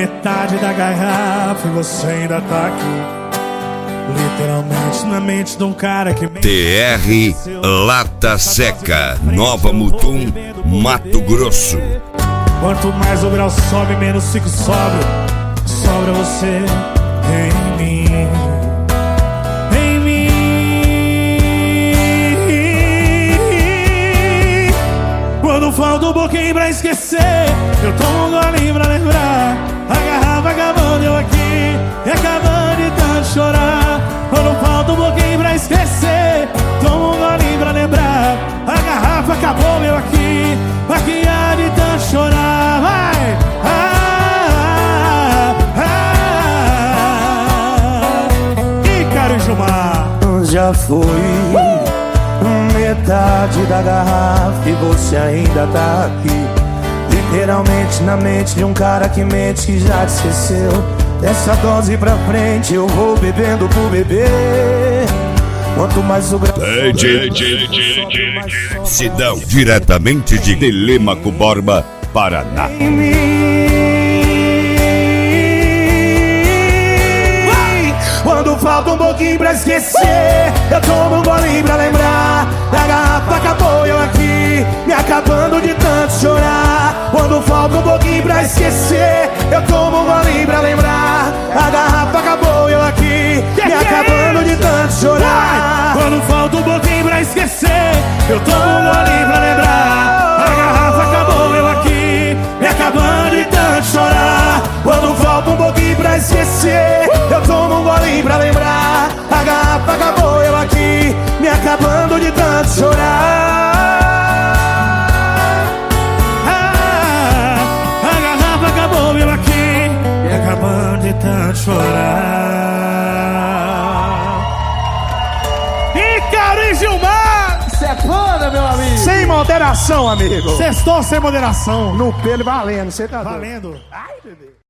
metade da garrafa e você ainda tá aqui. Literalmente na mente de um cara que... TR Lata Seca, Nova Mutum, Mato Grosso. Quanto mais o grau sobe, menos fico sóbrio. Sobra você em mim. Em mim. Quando falta um pouquinho pra esquecer, eu tomo um golinho pra lembrar. A garrafa acabando, eu aqui, e acabando de tanto chorar. Quando falta um pouquinho pra esquecer, tomo um golinho pra lembrar. A garrafa acabou, meu aqui há de tanto chorar. Vai! Ícaro e Gilmar. Já foi metade da garrafa e você ainda tá aqui. Literalmente na mente de um cara que mente, que já te esqueceu. Dessa dose pra frente eu vou bebendo por beber. Quanto mais o grau... Sidão, diretamente de Telêmaco Borba, Paraná. Quando falta um pouquinho pra esquecer, eu tomo um golinho pra lembrar. A garrafa acabou, eu aqui, me acabando de tanto chorar. Quando falta um pouquinho pra esquecer, eu tomo um golinho pra lembrar. A garrafa acabou, eu aqui, me acabando de tanto chorar. Quando falta um pouquinho pra esquecer, eu tomo um golinho pra lembrar. A garrafa acabou, eu aqui, me acabando de tanto chorar. Quando falta um pouquinho pra esquecer, eu tomo um golinho pra lembrar. A garrafa acabou, eu aqui, me acabando de tanto chorar. A garrafa acabou, eu aqui, me acabando de tanto chorar. Ícaro e Gilmar! Isso é foda, meu amigo! Sem moderação, amigo! Sextou sem moderação. No pelo valendo, você tá valendo. Ai, bebê.